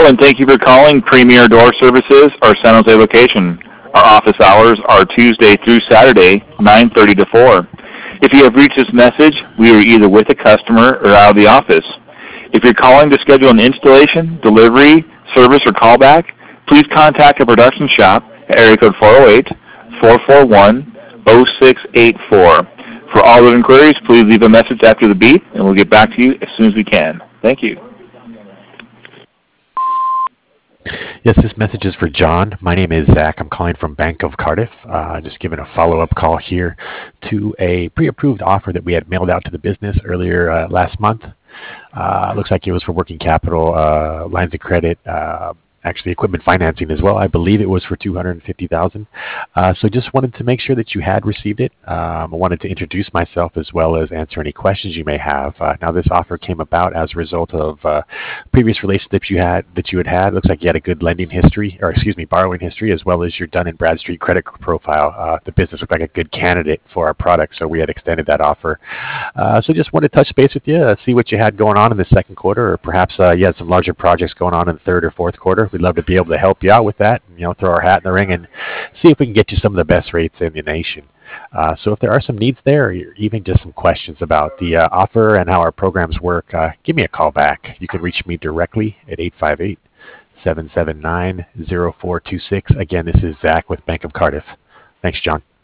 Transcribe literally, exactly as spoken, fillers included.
Hello, and thank you for calling Premier Door Services, our San Jose location. Our office hours are Tuesday through Saturday, nine thirty to four. If you have reached this message, we are either with a customer or out of the office. If you're calling to schedule an installation, delivery, service, or callback, please contact the production shop at area code four oh eight, four four one, oh six eight four. For all those inquiries, please leave a message after the beep, and we'll get back to you as soon as we can. Thank you. Yes, this message is for John. My name is Zach. I'm calling from Bank of Cardiff. Uh, just giving a follow-up call here to a pre-approved offer that we had mailed out to the business earlier uh, last month. Uh, looks like it was for working capital, uh, lines of credit, uh, actually equipment financing as well. I believe it was for two hundred fifty thousand dollars. Uh, so just wanted to make sure that you had received it. Um, I wanted to introduce myself as well as answer any questions you may have. Uh, now this offer came about as a result of uh, previous relationships you had that you had had. Looks like you had a good lending history, or excuse me, borrowing history, as well as your Dun and Bradstreet credit profile. Uh, the business looked like a good candidate for our product, so we had extended that offer. Uh, so just wanted to touch base with you, uh, see what you had going on in the second quarter, or perhaps uh, you had some larger projects going on in the third or fourth quarter. We'd love to be able to help you out with that, and, you know, throw our hat in the ring and see if we can get you some of the best rates in the nation. Uh, so if there are some needs there, or even just some questions about the uh, offer and how our programs work, uh, give me a call back. You can reach me directly at eight five eight, seven seven nine, zero four two six. Again, this is Zach with Bank of Cardiff. Thanks, John.